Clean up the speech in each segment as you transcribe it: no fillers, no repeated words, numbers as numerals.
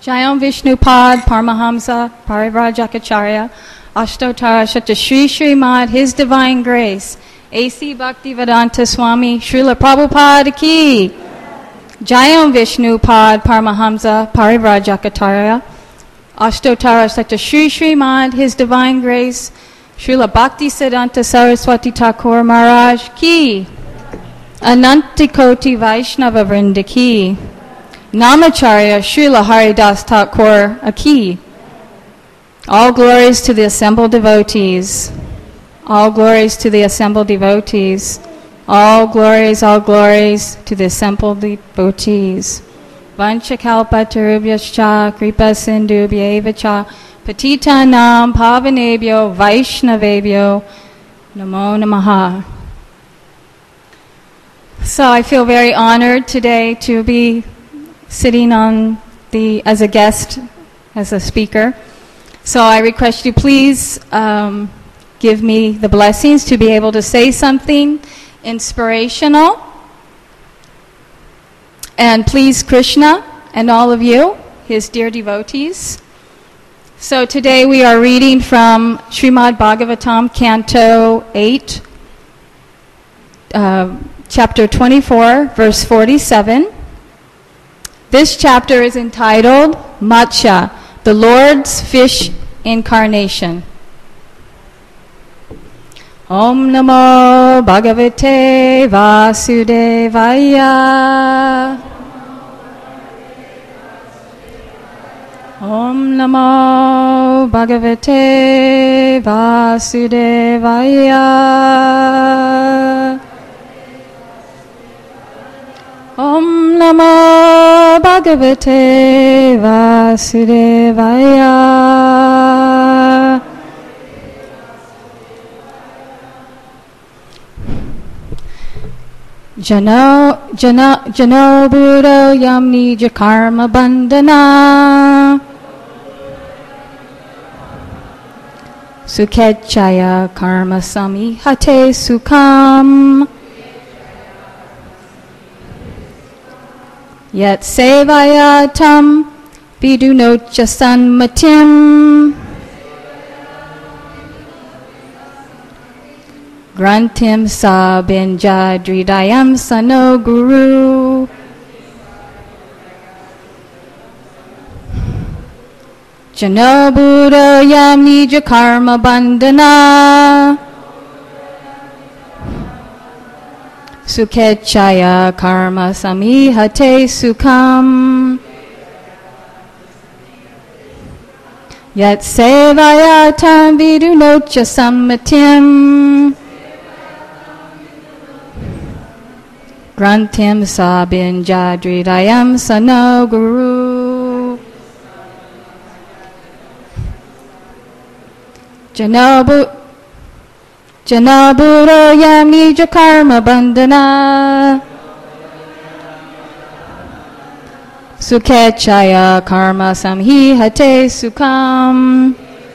Jayam Vishnupad Paramahamsa Parivrajacharya Ashtotara Shata Shri Srimad His Divine Grace A.C. Bhaktivedanta Swami Srila Prabhupada Ki Jayam Vishnupad Paramahamsa Parivrajacharya Ashtotara Shata Shri Srimad His Divine Grace Srila Bhaktisiddhanta Saraswati Thakur Maharaj Ki Anantikoti Vaishnava Vrinda Ki Namacharya Srila Haridas Thakur Aki. All glories to the assembled devotees. All glories to the assembled devotees. All glories to the assembled devotees. Vanchakalpatarubhyascha kripa sindubhyeva cha patitanam pavanebhyo vaishnavebhyo namo namaha. So I feel very honored today to be sitting as a guest, as a speaker. So I request you please give me the blessings to be able to say something inspirational. And please Krishna and all of you, his dear devotees. So today we are reading from Srimad Bhagavatam, Canto 8, Chapter 24, verse 47. This chapter is entitled Matsya, the Lord's Fish Incarnation. Om Namo Bhagavate Vasudevaya. Om Namo Bhagavate Vasudevaya. Om Namo Bhagavate Vasudevaya. Jano Buddha Yam Nija Karma Bandhana Sukechaya Karma Samihate Sukham Yet Sevayatam Vidunocha Sanmatim Grantim Sabinjadridayam Sano Guru Jano Buddha Yam Nija Karma Bandhana Sukechaya Karma Samihate Sukham Yat Sevayatam Vidunocha Sammatim Grantim Sabinjadridayam Sano Guru Janabura Yam Nija Karma Bandhana Sukechaya Karma Samhihate Sukham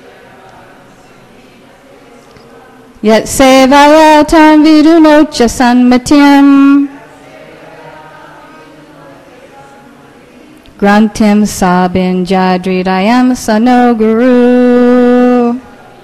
Yat Sevayatam Vidunocha Sanmatim Grantim Sabinjadridayam Sano Guru.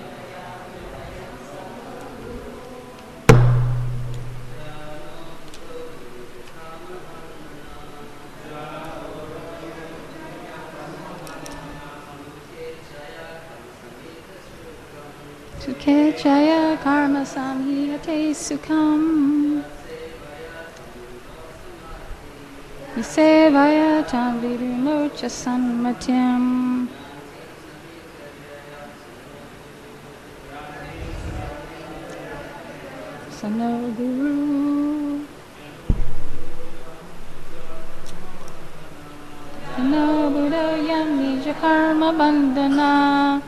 Sukechaya Karma Samhihate Sukham Sevayatam Vidunocha Sanmatyam Sano Guru Jano Buddha Yam Nija Karma Bandhana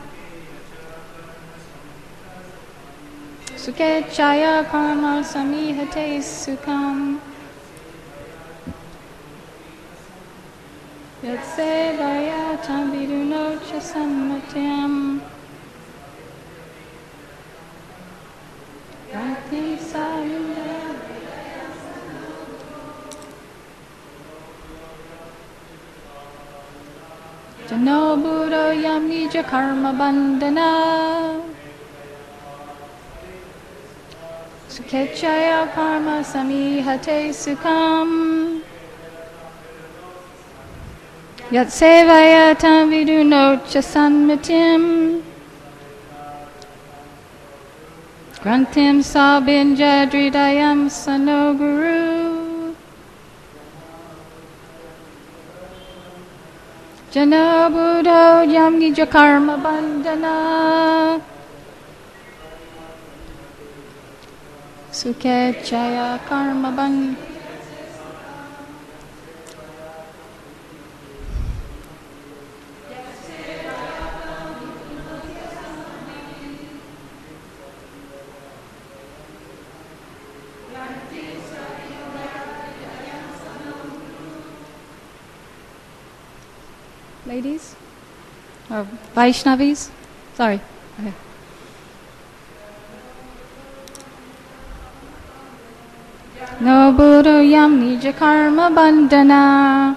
Sukechaya Karma Samihate Sukham Yat Sevayatam Vidunocha Sanmatyam Grantim Sabinjadridayam Jano Buddha Yam Nija Karma Bandhana Sukechaya Karma Samihate Sukham Yat Sevaya Tam Vidu Nocha Sanmatim Grantim Sabin Jadridayam Sanoguru Jana Buddha Yam Nija Karma Bandhana Sukechaya Karma Bandhana. Ladies? Or Vaishnavis? Sorry. Okay. No Buddha Yam Nija Karma Bandhana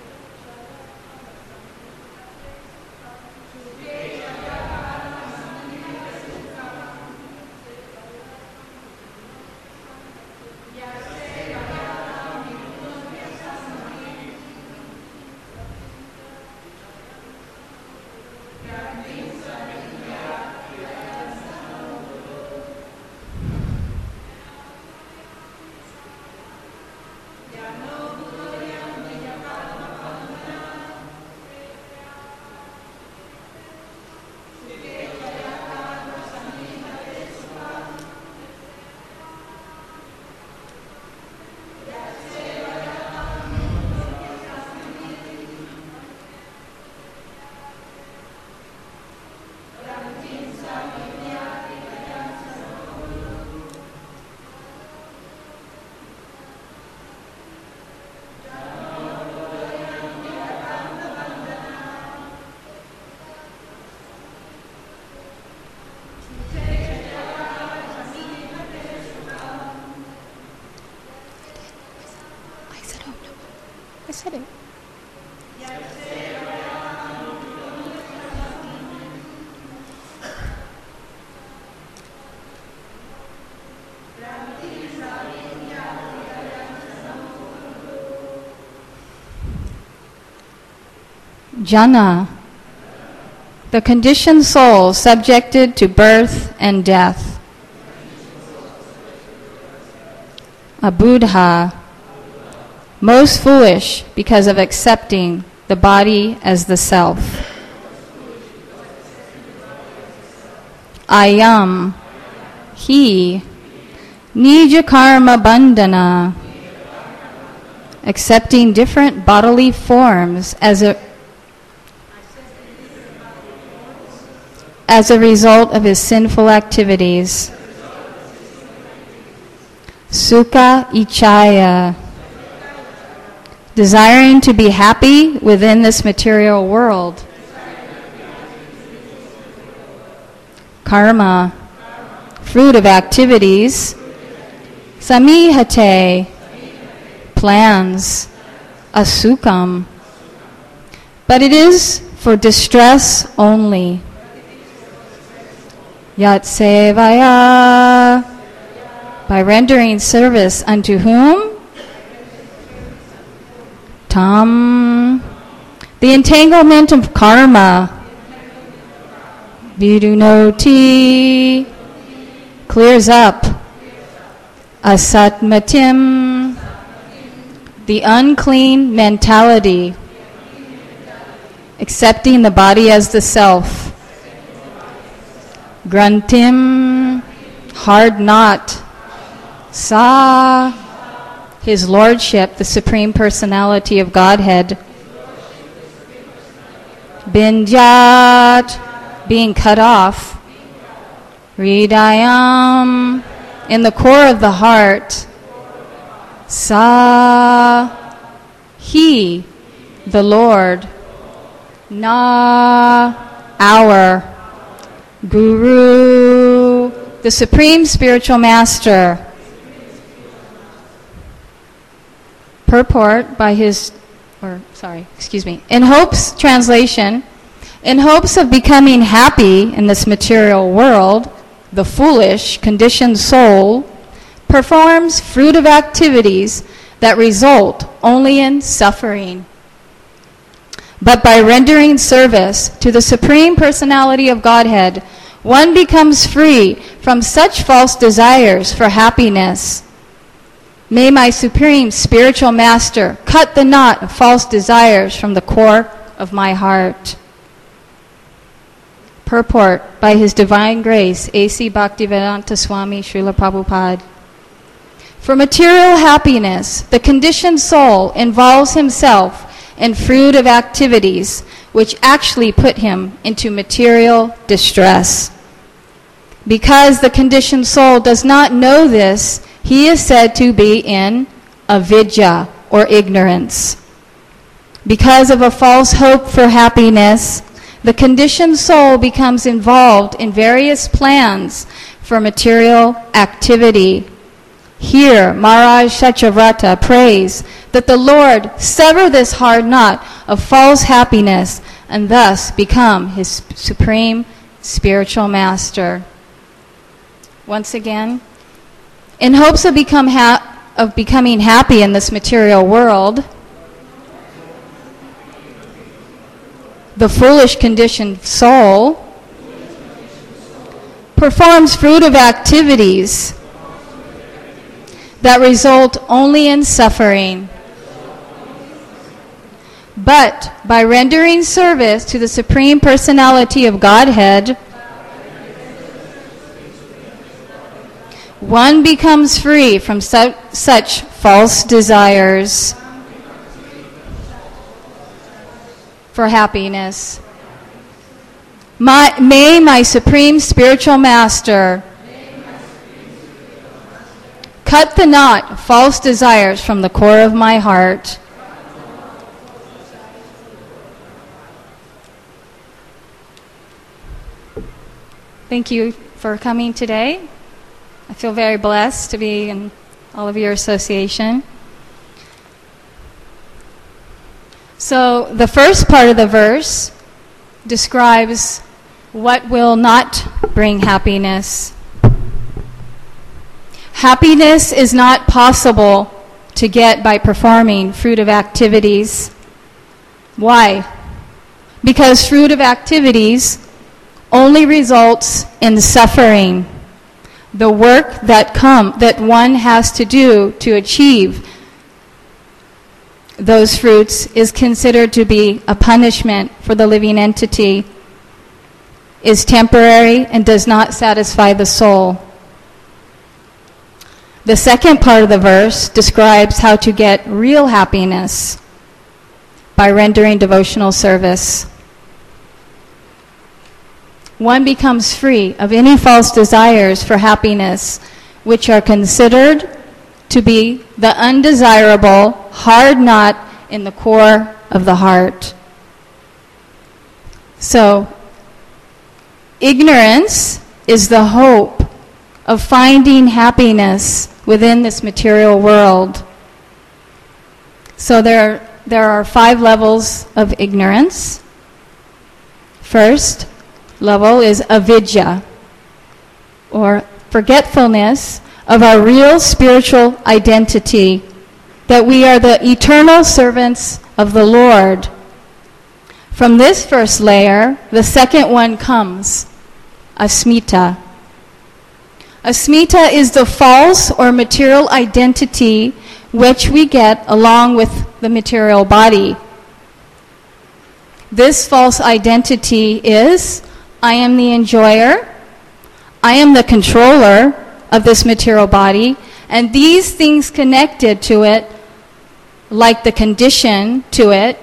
I said it. Jana, the conditioned soul subjected to birth and death. A Buddha, most foolish because of accepting the body as the self. Ayam, he, Nija Karma Bandhana, accepting different bodily forms as a result of his sinful activities. Sukha Ichaya, desiring to be happy within this material world. Karma, fruit of activities. Samihate, plans. Asukam, but it is for distress only. Yat sevaya, by rendering service unto whom? Tam, the entanglement of karma. Vidunoti, clears up. Asatmatim, the unclean mentality, accepting the body as the self. Grantim, hard knot. Sa, his lordship, the Supreme Personality of Godhead. Binjat, being cut off. Hridayam, in the core of the heart. Sa, he, the Lord. Na, our Guru, the Supreme Spiritual Master. Purport by His in hopes, translation, in hopes of becoming happy in this material world, the foolish, conditioned soul performs fruitive activities that result only in suffering. But by rendering service to the Supreme Personality of Godhead, one becomes free from such false desires for happiness. May my Supreme Spiritual Master cut the knot of false desires from the core of my heart. Purport by His Divine Grace, A.C. Bhaktivedanta Swami Srila Prabhupada. For material happiness, the conditioned soul involves himself in fruitive activities which actually put him into material distress. Because the conditioned soul does not know this, he is said to be in avidya, or ignorance. Because of a false hope for happiness, the conditioned soul becomes involved in various plans for material activity. Here, Maharaj Satyavrata prays that the Lord sever this hard knot of false happiness and thus become his supreme spiritual master. Once again, in hopes of becoming happy in this material world, the foolish conditioned soul performs fruitive activities that result only in suffering. But by rendering service to the Supreme Personality of Godhead, one becomes free from such false desires for happiness. May my Supreme Spiritual Master cut the knot of false desires from the core of my heart. Thank you for coming today. I feel very blessed to be in all of your association. So the first part of the verse describes what will not bring happiness. Happiness is not possible to get by performing fruitive activities. Why? Because fruitive activities only results in suffering. The work that one has to do to achieve those fruits is considered to be a punishment for the living entity, is temporary, and does not satisfy the soul. The second part of the verse describes how to get real happiness by rendering devotional service. One becomes free of any false desires for happiness, which are considered to be the undesirable hard knot in the core of the heart. So, ignorance is the hope of finding happiness within this material world. So there are 5 levels of ignorance. First level is avidya, or forgetfulness of our real spiritual identity, that we are the eternal servants of the Lord. From this first layer, the second one comes, asmita. Asmita is the false or material identity which we get along with the material body. This false identity is, I am the enjoyer, I am the controller of this material body, and these things connected to it, like the condition to it,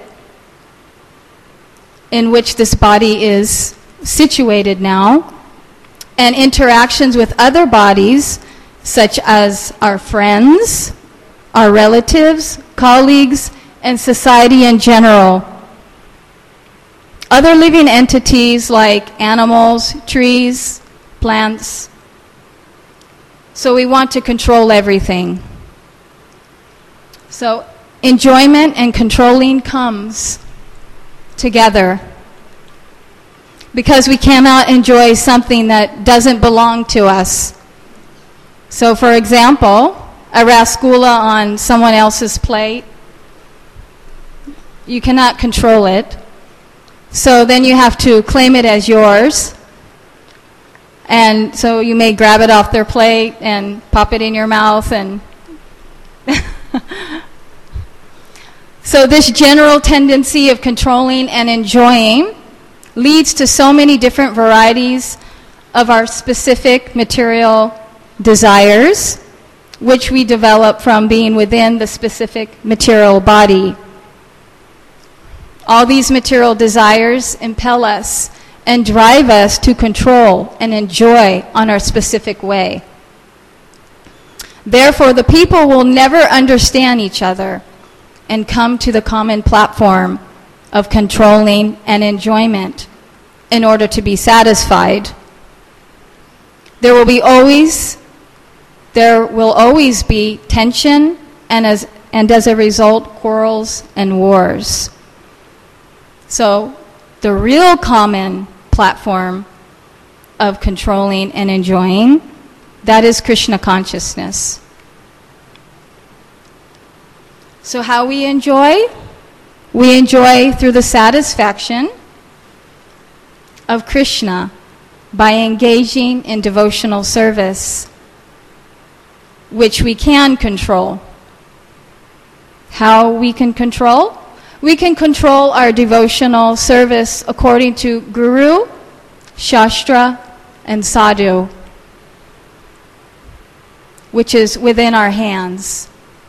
in which this body is situated now, and interactions with other bodies, such as our friends, our relatives, colleagues, and society in general. Other living entities like animals, trees, plants. So we want to control everything. So enjoyment and controlling comes together, because we cannot enjoy something that doesn't belong to us. So, for example, a rasgula on someone else's plate, you cannot control it. So then you have to claim it as yours. And so you may grab it off their plate and pop it in your mouth. And so this general tendency of controlling and enjoying leads to so many different varieties of our specific material desires, which we develop from being within the specific material body. All these material desires impel us and drive us to control and enjoy on our specific way. Therefore, the people will never understand each other and come to the common platform of controlling and enjoyment in order to be satisfied. There will always be tension, and as a result, quarrels and wars. So the real common platform of controlling and enjoying, that is Krishna consciousness. So how we enjoy? We enjoy through the satisfaction of Krishna by engaging in devotional service, which we can control. How we can control? We can control our devotional service according to Guru, Shastra, and Sadhu, which is within our hands.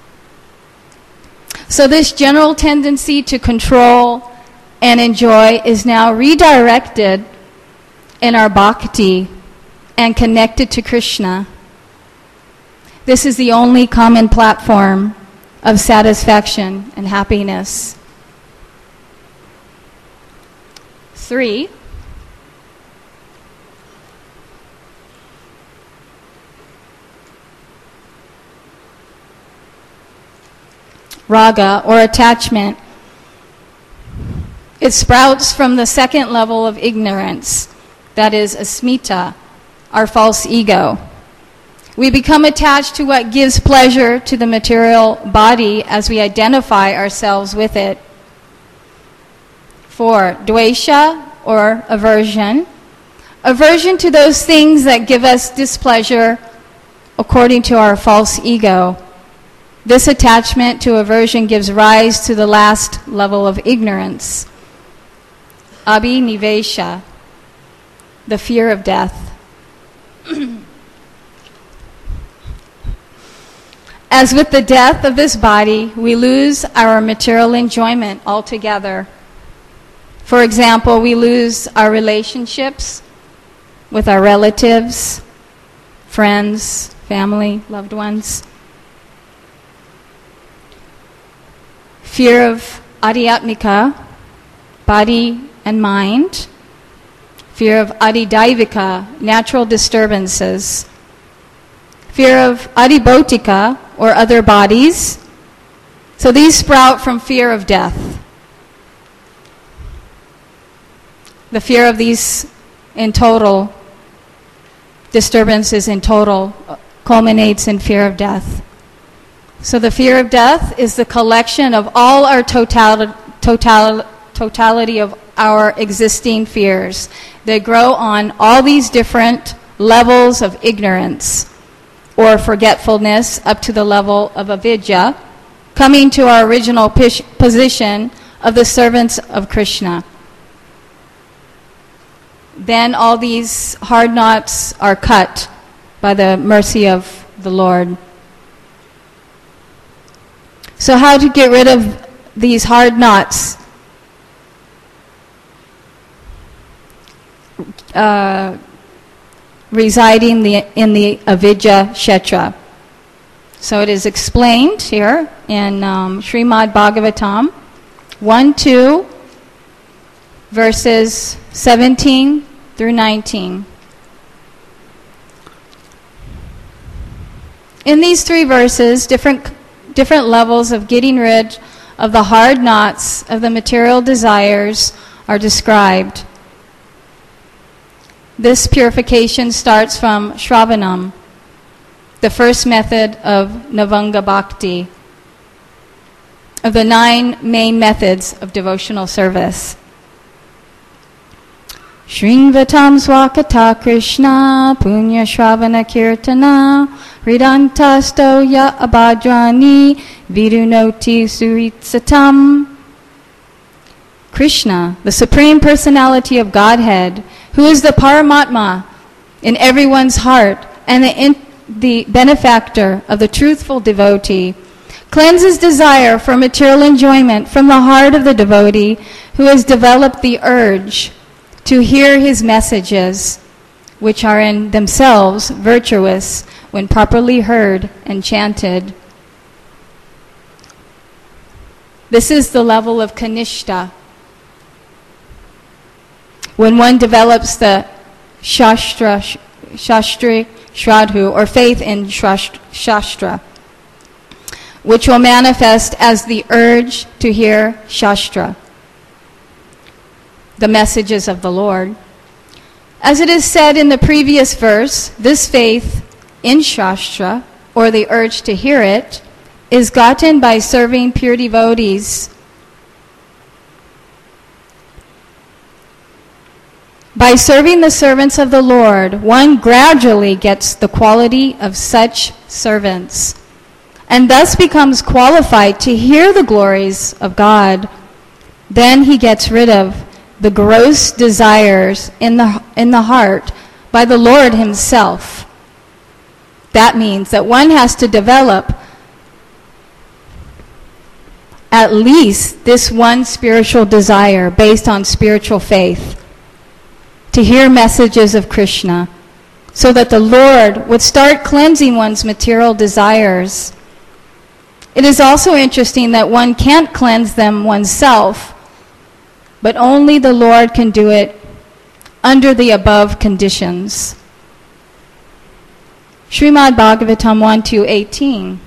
So this general tendency to control and enjoy is now redirected in our bhakti and connected to Krishna. This is the only common platform of satisfaction and happiness. 3. Raga, or attachment. It sprouts from the second level of ignorance, that is asmita, our false ego. We become attached to what gives pleasure to the material body as we identify ourselves with it. 4. Dvesha, or aversion. Aversion to those things that give us displeasure according to our false ego. This attachment to aversion gives rise to the last level of ignorance. Abhinivesha, the fear of death. As with the death of this body, we lose our material enjoyment altogether. For example, we lose our relationships with our relatives, friends, family, loved ones. Fear of adhyatmika, body and mind. Fear of adhidaivika, natural disturbances. Fear of adhibautika, or other bodies. So these sprout from fear of death. The fear of these in total, disturbances in total, culminates in fear of death. So the fear of death is the collection of all our totality of our existing fears. They grow on all these different levels of ignorance or forgetfulness up to the level of avidya, coming to our original position of the servants of Krishna. Then all these hard knots are cut by the mercy of the Lord. So how to get rid of these hard knots? Residing in the avidya kshetra. So it is explained here in Srimad Bhagavatam 1-2, verses 17 through 19. In these 3 verses, different different levels of getting rid of the hard knots of the material desires are described. This purification starts from Shravanam, the first method of Navanga Bhakti, of the 9 main methods of devotional service. Shringvatam Swakata Krishna Punya Shravana Kirtana Ridantasto Ya Abhadrani Vidunoti Suritsatam. Krishna, the Supreme Personality of Godhead, who is the Paramatma in everyone's heart and the benefactor of the truthful devotee, cleanses desire for material enjoyment from the heart of the devotee who has developed the urge to hear his messages, which are in themselves virtuous when properly heard and chanted. This is the level of Kanishta. When one develops the Shastri Shraddha, or faith in Shastra, which will manifest as the urge to hear Shastra, the messages of the Lord. As it is said in the previous verse, this faith in Shastra, or the urge to hear it, is gotten by serving pure devotees. By serving the servants of the Lord, one gradually gets the quality of such servants, and thus becomes qualified to hear the glories of God. Then he gets rid of the gross desires in the heart by the Lord himself. That means that one has to develop at least this one spiritual desire based on spiritual faith, to hear messages of Krishna, so that the Lord would start cleansing one's material desires. It is also interesting that one can't cleanse them oneself, but only the Lord can do it under the above conditions. Srimad Bhagavatam 1:18.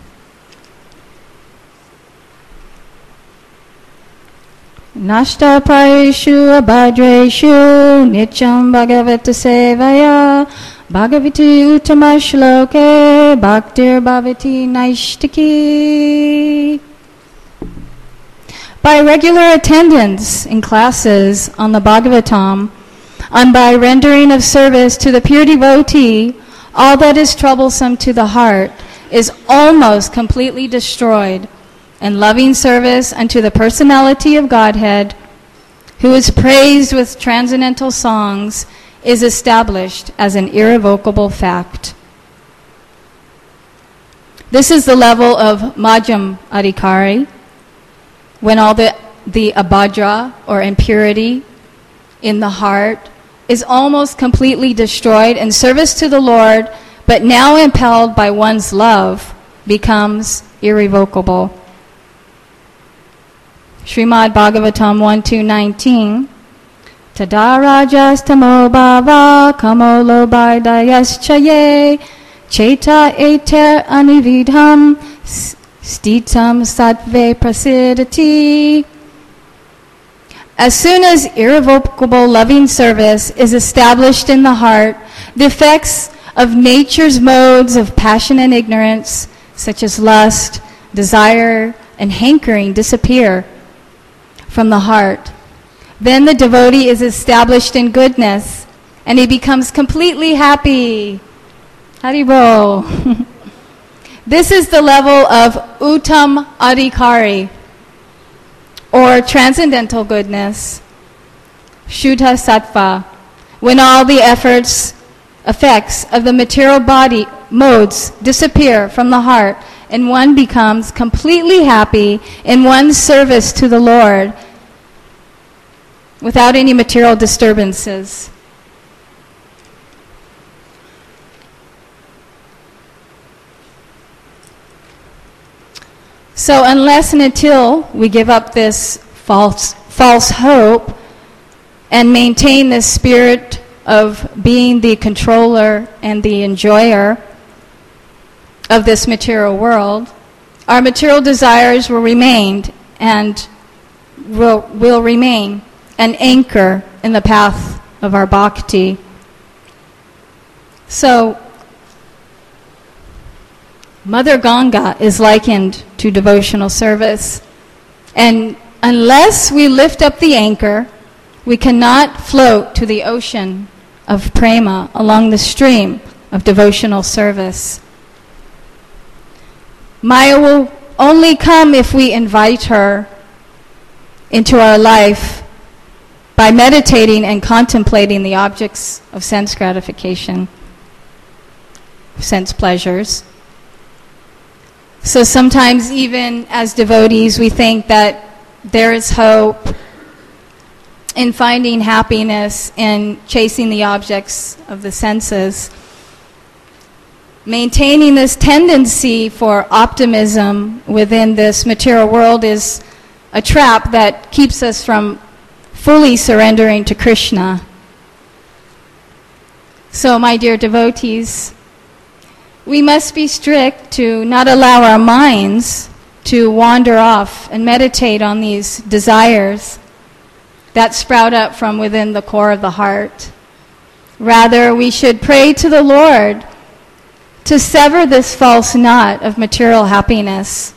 Nashta Praishu Abhadreshu Nityam Bhagavata Sevaya Bhagavati Uttama Shloke Bhaktir Bhavati Naishtaki. By regular attendance in classes on the Bhagavatam, and by rendering of service to the pure devotee, all that is troublesome to the heart is almost completely destroyed, and loving service unto the personality of Godhead, who is praised with transcendental songs, is established as an irrevocable fact. This is the level of Majjhim Adhikari, when all the abhadra, or impurity, in the heart is almost completely destroyed, and service to the Lord, but now impelled by one's love, becomes irrevocable. Srimad Bhagavatam 1:19. Tada rajastamo bhava kamolo bhaidayaschaye cheta eter anividham stitam sattve prasidati. As soon as irrevocable loving service is established in the heart, the effects of nature's modes of passion and ignorance, such as lust, desire, and hankering, disappear from the heart. Then the devotee is established in goodness, and he becomes completely happy. Haribol. This is the level of Uttam Adhikari, or transcendental goodness, Shuddha Sattva, when all the effects of the material body modes disappear from the heart, and one becomes completely happy in one's service to the Lord without any material disturbances. So unless and until we give up this false hope and maintain this spirit of being the controller and the enjoyer of this material world, our material desires will remain and will remain an anchor in the path of our bhakti. So, Mother Ganga is likened to devotional service. And unless we lift up the anchor, we cannot float to the ocean of prema along the stream of devotional service. Maya will only come if we invite her into our life by meditating and contemplating the objects of sense gratification, sense pleasures. So sometimes even as devotees we think that there is hope in finding happiness in chasing the objects of the senses. Maintaining this tendency for optimism within this material world is a trap that keeps us from fully surrendering to Krishna. So, my dear devotees, we must be strict to not allow our minds to wander off and meditate on these desires that sprout up from within the core of the heart. Rather, we should pray to the Lord to sever this false knot of material happiness.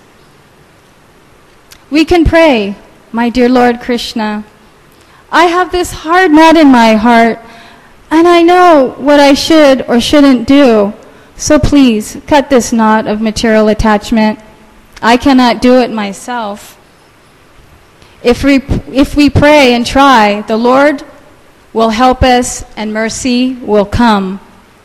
We can pray, my dear Lord Krishna, I have this hard knot in my heart, and I know what I should or shouldn't do. So please, cut this knot of material attachment. I cannot do it myself. If we pray and try, the Lord will help us and mercy will come.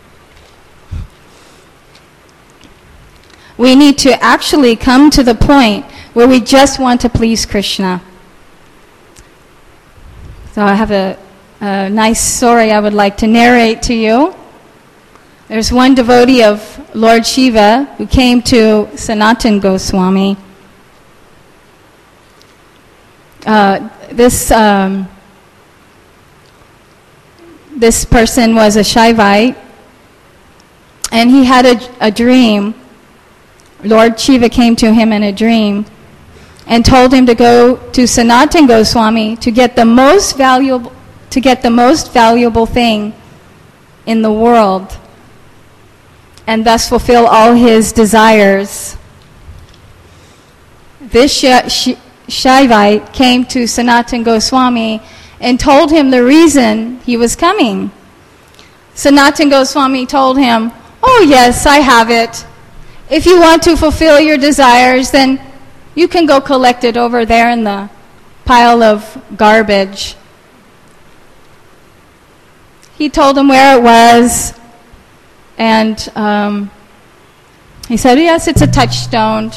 We need to actually come to the point where we just want to please Krishna. So I have a nice story I would like to narrate to you. There's one devotee of Lord Shiva who came to Sanatana Goswami. This person was a Shaivite, and he had a dream. Lord Shiva came to him in a dream and told him to go to Sanatana Goswami to get the most valuable thing in the world, and thus fulfill all his desires. This Shaivite came to Sanatana Goswami and told him the reason he was coming. Sanatana Goswami told him, "Oh yes, I have it. If you want to fulfill your desires, then you can go collect it over there in the pile of garbage." He told him where it was, and he said, "Yes, it's a touchstone.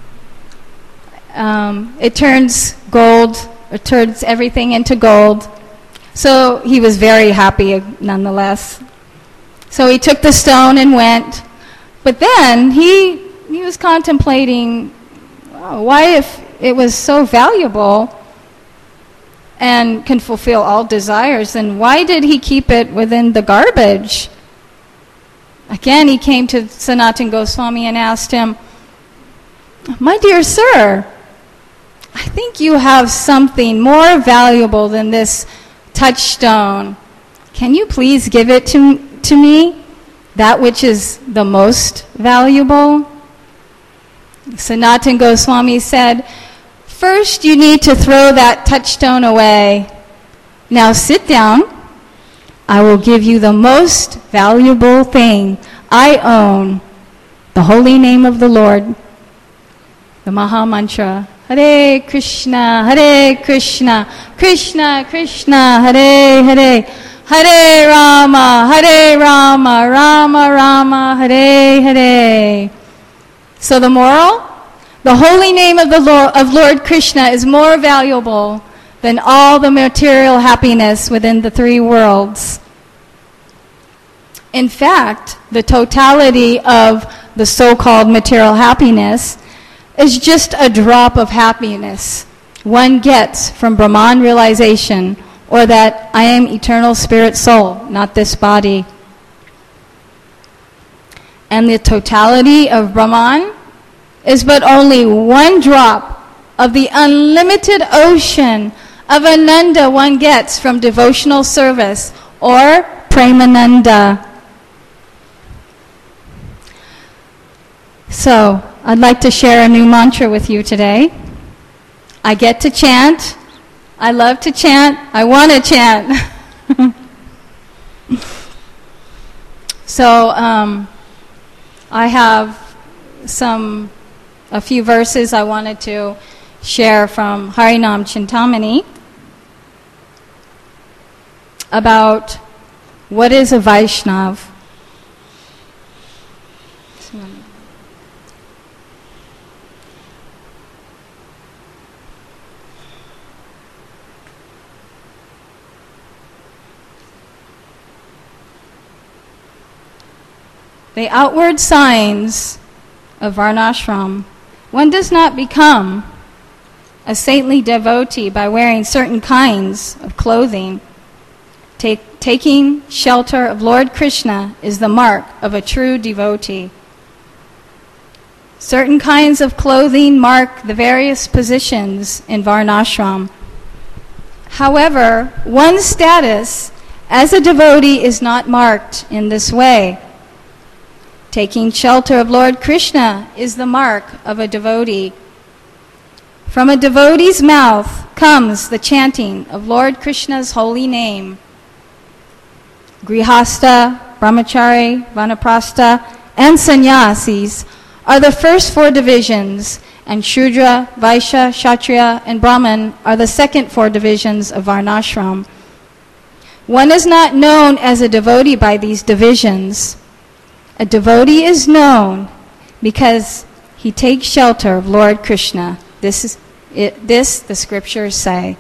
It turns gold, it turns everything into gold." So he was very happy nonetheless. So he took the stone and went. But then he was contemplating, why if it was so valuable and can fulfill all desires, then why did he keep it within the garbage? Again, he came to Sanatana Goswami and asked him, "My dear sir, I think you have something more valuable than this touchstone. Can you please give it to me? That which is the most valuable?" Sanatana Goswami said, "First you need to throw that touchstone away. Now sit down. I will give you the most valuable thing I own, the holy name of the Lord, the Maha Mantra. Hare Krishna, Krishna Krishna, Hare Hare, Hare Rama, Rama Rama, Hare Hare." So the moral? The holy name of Lord Krishna is more valuable than all the material happiness within the three worlds. In fact, the totality of the so-called material happiness is just a drop of happiness one gets from Brahman realization, or that I am eternal spirit soul, not this body. And the totality of Brahman is but only one drop of the unlimited ocean of Ananda one gets from devotional service or Premananda. So, I'd like to share a new mantra with you today. I get to chant. I love to chant. I want to chant. So, I have a few verses I wanted to share from Harinam Chintamani about what is a Vaishnav. The outward signs of Varnashram. One does not become a saintly devotee by wearing certain kinds of clothing. Taking shelter of Lord Krishna is the mark of a true devotee. Certain kinds of clothing mark the various positions in Varnashram. However, one's status as a devotee is not marked in this way. Taking shelter of Lord Krishna is the mark of a devotee. From a devotee's mouth comes the chanting of Lord Krishna's holy name. Grihastha, Brahmachari, Vanaprastha, and Sannyasis are the first four divisions, and Shudra, Vaishya, Kshatriya, and Brahman are the second four divisions of Varnashram. One is not known as a devotee by these divisions. A devotee is known because he takes shelter of Lord Krishna. This the scriptures say.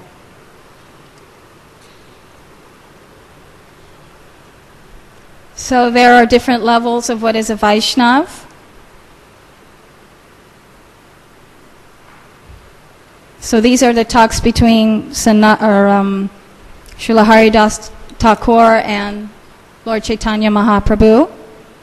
So there are different levels of what is a Vaishnav. So these are the talks between Srila Haridas Thakur and Lord Chaitanya Mahaprabhu.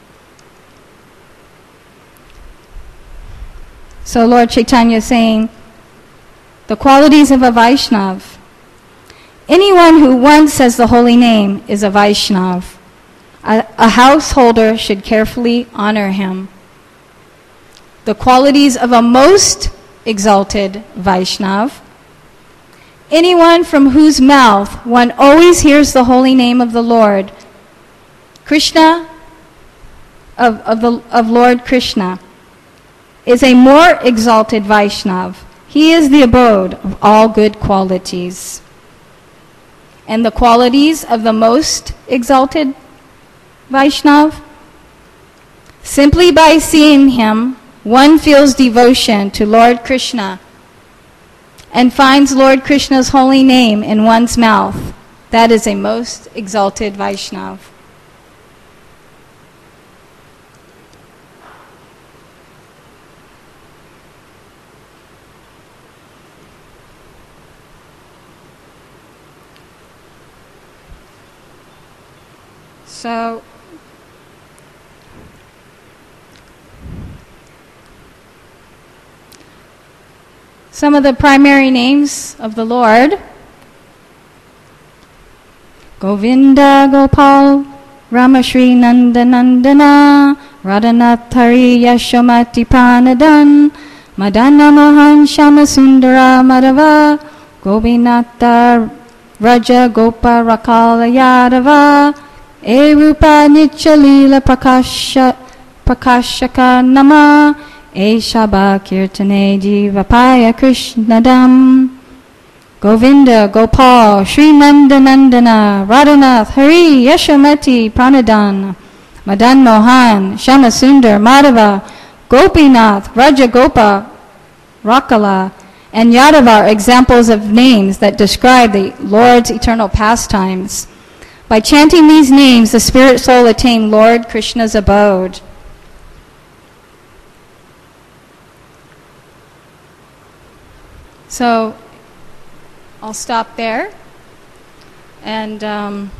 So Lord Chaitanya is saying, the qualities of a Vaishnav. Anyone who once says the holy name is a Vaishnav. A householder should carefully honor him. The qualities of a most exalted Vaishnav. Anyone from whose mouth one always hears the holy name of the Lord. Krishna, of Lord Krishna, is a more exalted Vaishnav. He is the abode of all good qualities. And the qualities of the most exalted Vaishnav? Simply by seeing him, one feels devotion to Lord Krishna and finds Lord Krishna's holy name in one's mouth. That is a most exalted Vaishnav. So, some of the primary names of the Lord: Govinda, Gopal, Ramashri, Nanda, Nandana, Radhanath, Hari, Yashomati, Pranadan, Madana, Mohan, Shamasundara, Madhava, Gobinatha, Raja, Gopa, Rakala, Yadava, Erupa, Nitya, Lila, Prakashaka, Nama, Eshaba, Kirtane, Jivapaya, Krishnadam, Govinda, Gopal, Sri Nanda, Nandana, Radhanath, Hari, Yashomati, Pranadan, Madan Mohan, Shamasundar, Madhava, Gopinath, Raja Gopa, Rakala, and Yadava are examples of names that describe the Lord's eternal pastimes. By chanting these names, the spirit soul attained Lord Krishna's abode. So, I'll stop there. And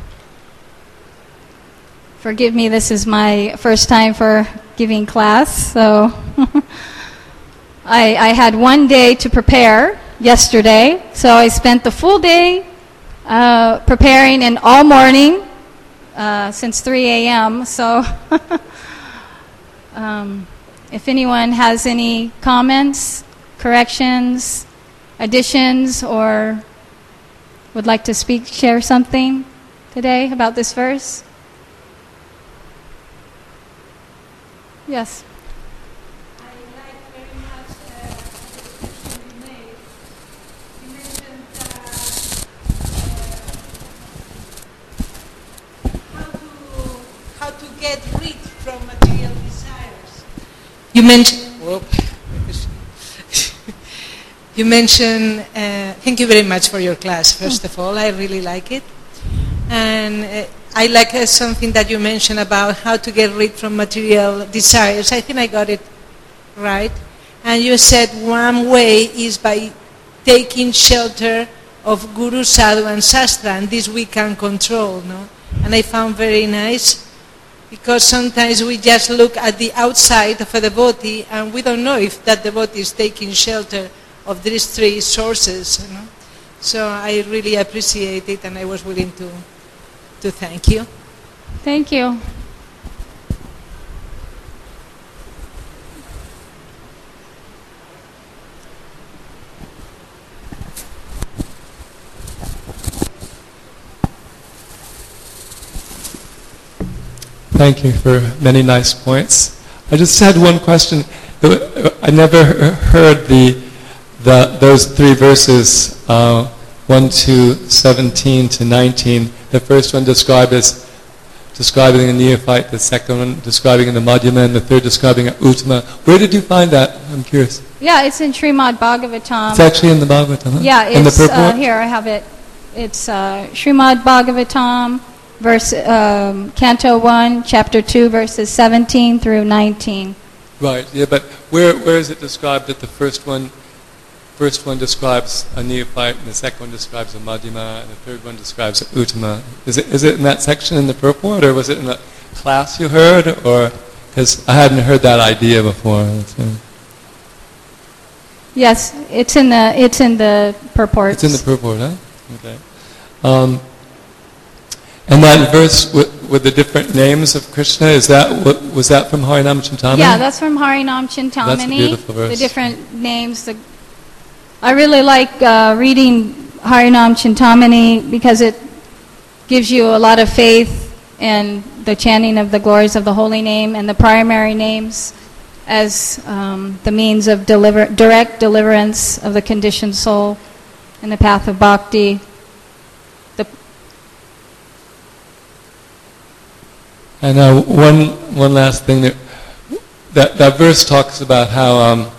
forgive me, this is my first time for giving class, so I had one day to prepare yesterday, so I spent the full day preparing and all morning since 3 a.m. So if anyone has any comments, corrections, additions, or would like to share something today about this verse? Yes. I like very much the description you made. You mentioned how to get rid from material desires. You mentioned. You mentioned. Thank you very much for your class. First of all, I really like it, and I like something that you mentioned about how to get rid from material desires. I think I got it right. And you said one way is by taking shelter of Guru, Sadhu, and Shastra, and this we can control, no? And I found very nice, because sometimes we just look at the outside of a devotee, and we don't know if that devotee is taking shelter of these three sources, you know? So I really appreciate it, and I was willing to thank you. Thank you. Thank you for many nice points. I just had one question. I never heard those three verses, 1 to 17 to 19. The first one describing the neophyte, the second one describing the Madhyama, and the third describing Uttama. Where did you find that? I'm curious. Yeah, it's in Srimad Bhagavatam. It's actually in the Bhagavatam, huh? Yeah, in it's the purport? here, I have it. It's Srimad Bhagavatam, Canto 1, Chapter 2, verses 17 through 19. Right, yeah, but where is it described that the first one describes a neophyte, and the second one describes a Madhyama, and the third one describes Uttama? Is it in that section in the purport, or was it in the class you heard, or because I hadn't heard that idea before? So. Yes, it's in the purports. It's in the purport, huh? Okay. And that verse with the different names of Krishna, was that from Harinam Chintamani? Yeah, that's from Harinam Chintamani. That's a beautiful verse. The different names. I really like reading Harinam Chintamani because it gives you a lot of faith in the chanting of the glories of the holy name and the primary names as the means of direct deliverance of the conditioned soul in the path of bhakti. And one last thing, that verse talks about how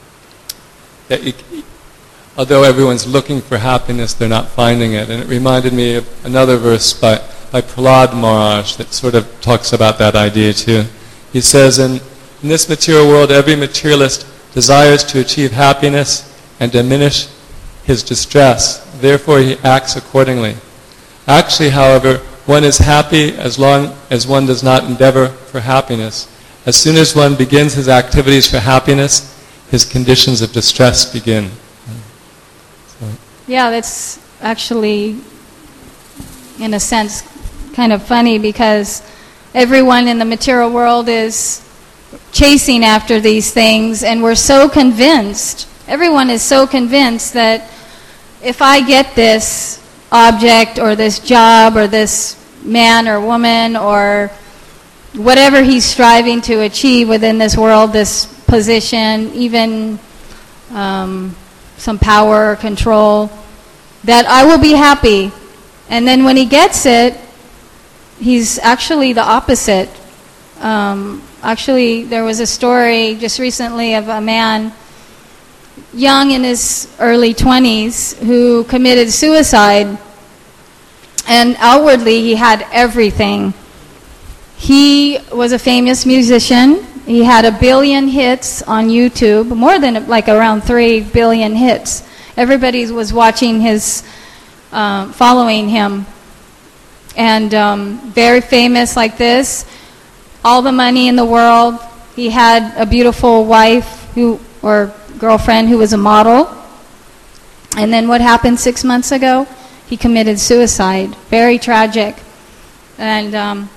although everyone's looking for happiness, they're not finding it. And it reminded me of another verse by Prahlad Maharaj that sort of talks about that idea too. He says, in this material world, every materialist desires to achieve happiness and diminish his distress. Therefore, he acts accordingly. Actually, however, one is happy as long as one does not endeavor for happiness. As soon as one begins his activities for happiness, his conditions of distress begin. So. Yeah, that's actually, in a sense, kind of funny because everyone in the material world is chasing after these things, and we're so convinced, everyone is so convinced that if I get this object or this job or this man or woman or whatever he's striving to achieve within this world, this position, even some power or control, that I will be happy. And then when he gets it, he's actually the opposite. Actually, there was a story just recently of a man young in his early 20s who committed suicide, and outwardly he had everything. He was a famous musician. He had 1 billion hits on YouTube, more than like around 3 billion hits. Everybody was watching his, following him. And very famous like this, all the money in the world. He had a beautiful wife or girlfriend who was a model. And then what happened 6 months ago? He committed suicide. Very tragic. And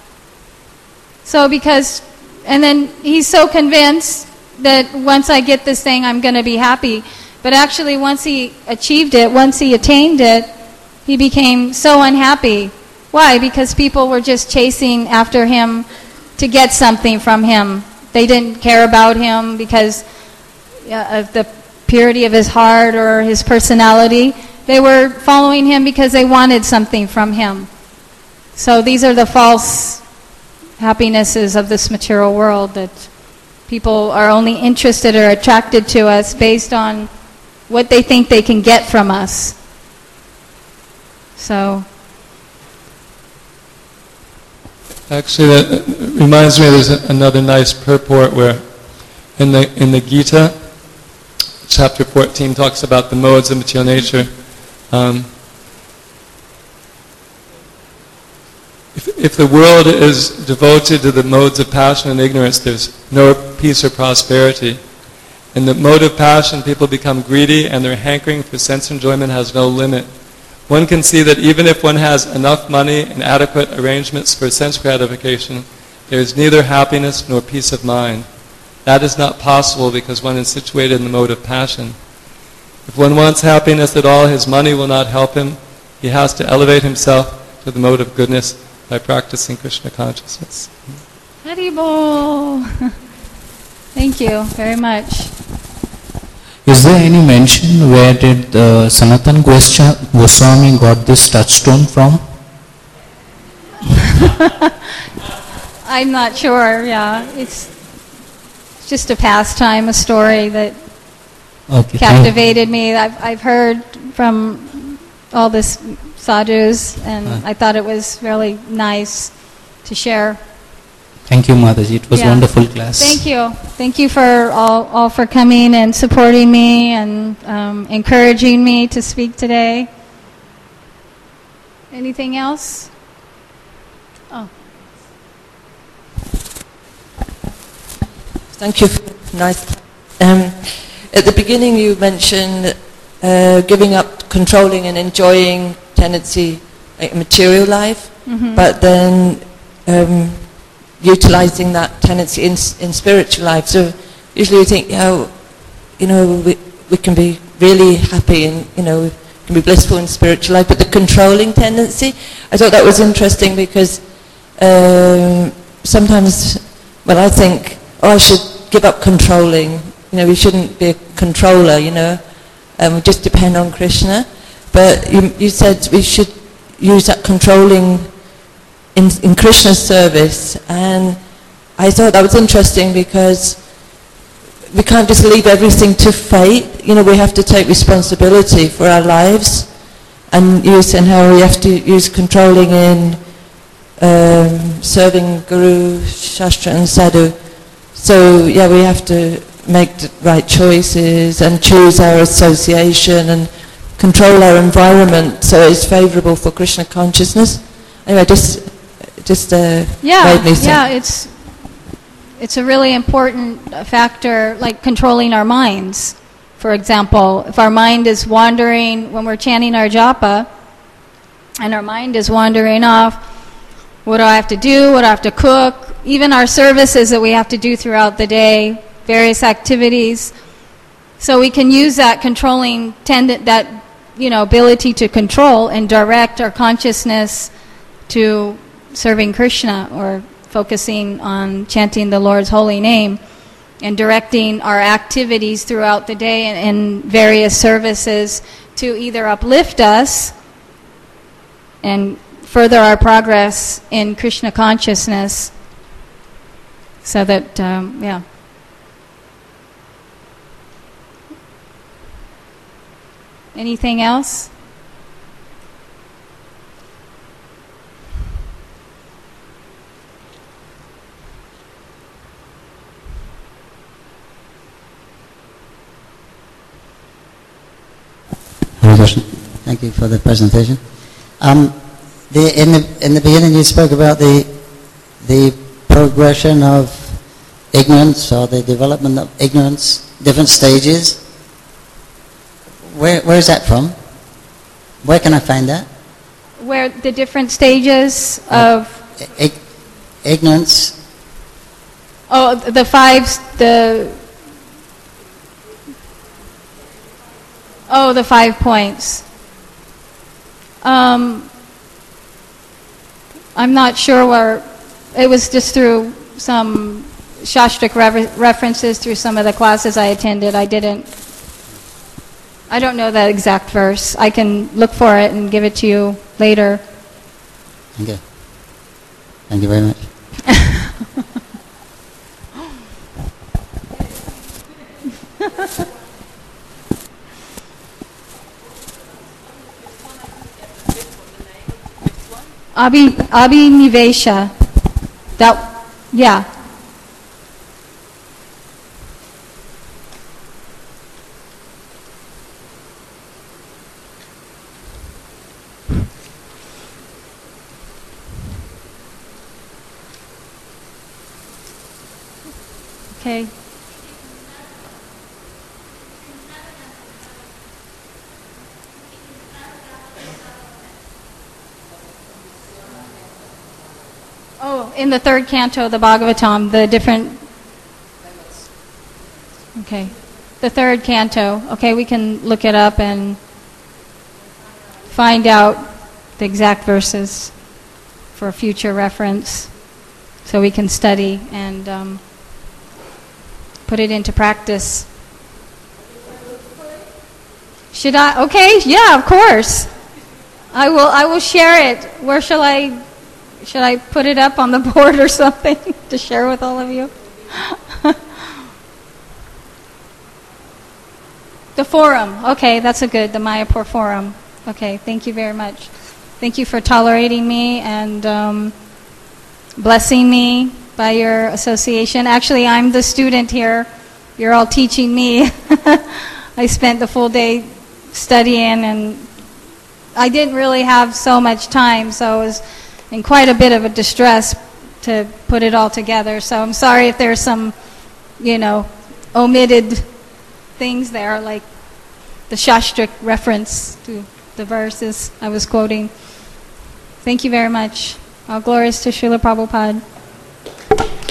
and then he's so convinced that once I get this thing, I'm going to be happy. But actually, once he achieved it, once he attained it, he became so unhappy. Why? Because people were just chasing after him to get something from him. They didn't care about him because of the purity of his heart or his personality. They were following him because they wanted something from him. So these are the false happinesses of this material world, that people are only interested or attracted to us based on what they think they can get from us. So actually, that reminds me, there's another nice purport where in the Gita, chapter 14 talks about the modes of material nature. If the world is devoted to the modes of passion and ignorance, there's no peace or prosperity. In the mode of passion, people become greedy and their hankering for sense enjoyment has no limit. One can see that even if one has enough money and adequate arrangements for sense gratification, there is neither happiness nor peace of mind. That is not possible because one is situated in the mode of passion. If one wants happiness at all, his money will not help him. He has to elevate himself to the mode of goodness by practicing Krishna consciousness. Haribol! Thank you very much. Is there any mention where did Sanatana Goswami got this touchstone from? I'm not sure, yeah. It's just a pastime, a story that captivated me. I've heard from all this sadhus, and I thought it was really nice to share. Thank you, Mataji. It was a wonderful class. Thank you. Thank you for all for coming and supporting me and encouraging me to speak today. Anything else? Oh. Thank you. Nice. At the beginning you mentioned giving up controlling and enjoying tendency, like material life, but then utilizing that tendency in spiritual life. So usually we think, we can be really happy and, we can be blissful in spiritual life, but the controlling tendency, I thought that was interesting because sometimes, I think, I should give up controlling. We shouldn't be a controller, we just depend on Krishna. But you said we should use that controlling in Krishna's service, and I thought that was interesting because we can't just leave everything to fate. We have to take responsibility for our lives, and you said how we have to use controlling in serving Guru, Shastra and Sadhu. So we have to make the right choices and choose our association and control our environment so it's favourable for Krishna consciousness. Anyway, just made me think. Yeah, it's a really important factor, like controlling our minds. For example, if our mind is wandering when we're chanting our japa, and our mind is wandering off, what do I have to do? What do I have to cook? Even our services that we have to do throughout the day, various activities. So we can use that controlling ability to control and direct our consciousness to serving Krishna or focusing on chanting the Lord's holy name and directing our activities throughout the day and various services to either uplift us and further our progress in Krishna consciousness, so that, Anything else? Thank you for the presentation. In the beginning, you spoke about the progression of ignorance or the development of ignorance, different stages. where is that from? Where can I find that? Where the different stages of... Ignorance. Oh, the five... the 5 points. I'm not sure where... It was just through some Shastric references through some of the classes I attended. I don't know that exact verse. I can look for it and give it to you later. Okay. Thank you very much. Abhinivesha. That, yeah. Okay. Oh, in the third canto, the Bhagavatam, the different... Okay. The third canto. Okay, we can look it up and find out the exact verses for future reference so we can study and put it into practice. Should I? Okay, yeah, of course. I will share it. Where shall I? Should I put it up on the board or something to share with all of you? The forum. Okay, that's the Mayapur forum. Okay, thank you very much. Thank you for tolerating me and blessing me by your association. Actually, I'm the student here. You're all teaching me. I spent the full day studying, and I didn't really have so much time, so I was in quite a bit of a distress to put it all together. So I'm sorry if there's some, omitted things there, like the Shastric reference to the verses I was quoting. Thank you very much. All glories to Srila Prabhupada.